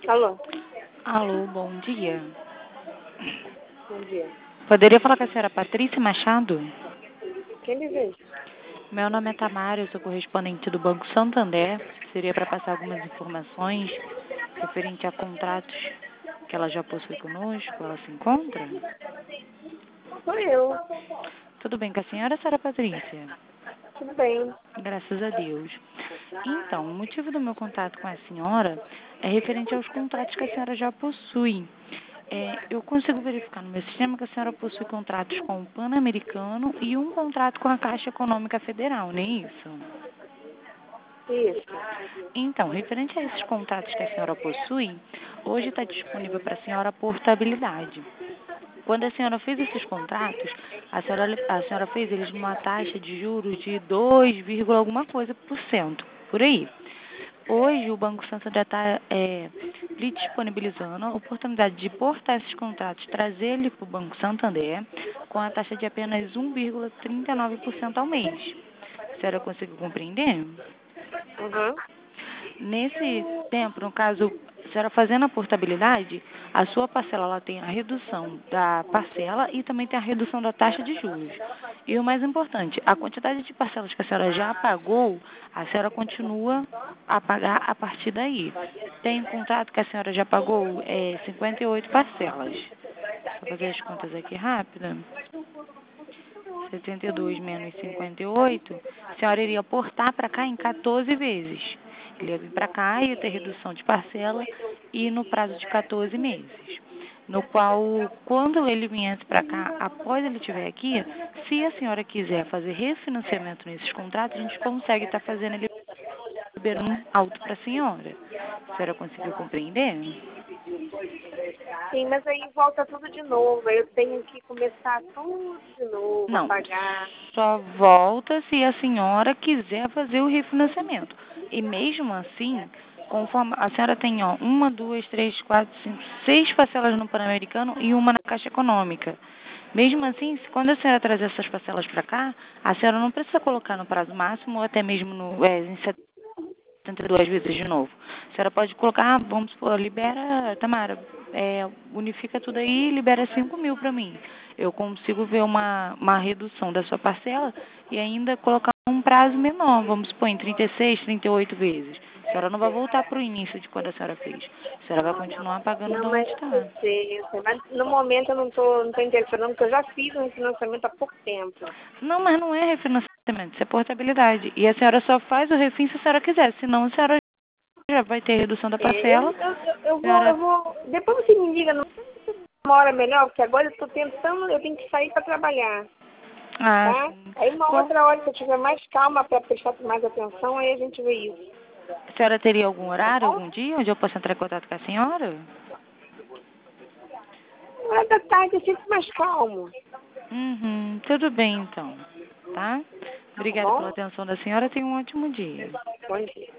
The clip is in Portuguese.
Alô, Alô, bom dia. bom dia. Poderia falar com a senhora Patrícia Machado? Quem deseja? Meu nome é Tamara, eu sou correspondente do Banco Santander. Seria para passar algumas informações referente a contratos que ela já possui conosco. Ela se encontra? Sou eu. Tudo bem com a senhora Patrícia? Tudo bem. Graças a Deus. Então, o motivo do meu contato com a senhora é referente aos contratos que a senhora já possui. Eu consigo verificar no meu sistema que a senhora possui contratos com o Pan-Americano e um contrato com a Caixa Econômica Federal, não é isso? Isso. Então, referente a esses contratos que a senhora possui, hoje está disponível para a senhora a portabilidade. Quando a senhora fez esses contratos, a senhora fez eles numa taxa de juros de 2, alguma coisa por cento, por aí. Hoje, o Banco Santander está lhe disponibilizando a oportunidade de portar esses contratos, trazer ele para o Banco Santander com a taxa de apenas 1,39% ao mês. A senhora conseguiu compreender? Uhum. Nesse tempo, no caso, a senhora fazendo a portabilidade, a sua parcela ela tem a redução da parcela e também tem a redução da taxa de juros. E o mais importante, a quantidade de parcelas que a senhora já pagou, a senhora continua a pagar a partir daí. Tem um contrato que a senhora já pagou 58 parcelas. Só fazer as contas aqui rápida. 72 menos 58, a senhora iria portar para cá em 14 vezes. Ele ia vir para cá e ia ter redução de parcela e no prazo de 14 meses. No qual, quando ele viesse para cá, após ele estiver aqui, se a senhora quiser fazer refinanciamento nesses contratos, a gente consegue estar fazendo ele liberando alto para a senhora. A senhora conseguiu compreender? Sim, mas aí volta tudo de novo. Eu tenho que começar tudo de novo a Não, pagar. só volta se a senhora quiser fazer o refinanciamento. E mesmo assim, conforme a senhora tem, ó, 1, 2, 3, 4, 5, 6 parcelas no Pan-Americano e uma na Caixa Econômica. Mesmo assim, quando a senhora trazer essas parcelas para cá, a senhora não precisa colocar no prazo máximo ou até mesmo em 72 vezes de novo. A senhora pode colocar, vamos supor, libera, Tamara, unifica tudo aí e libera 5 mil para mim. Eu consigo ver uma redução da sua parcela e ainda colocar um prazo menor, vamos supor, em 36, 38 vezes. A senhora não vai voltar para o início de quando a senhora fez. A senhora vai continuar pagando Não, de mas onde está. eu sei, mas no momento eu não tô interessada, porque eu já fiz um financiamento há pouco tempo. Não, mas não é refinanciamento, isso é portabilidade. E a senhora só faz o refin se a senhora quiser, senão a senhora já vai ter redução da parcela. Eu vou, Senhora, depois você me liga, não sei se uma hora melhor, porque agora eu tô tentando, eu tenho que sair para trabalhar, tá? sim. Aí uma Qual, outra hora, se eu tiver mais calma para prestar mais atenção, aí a gente vê isso, a senhora teria algum tá horário, bom? algum dia onde eu possa entrar em contato com a senhora? Na hora da tarde eu fico mais calmo, Uhum, tudo bem então, tá? tá Obrigada pela bom? atenção da senhora, tenha um ótimo dia. Bom dia.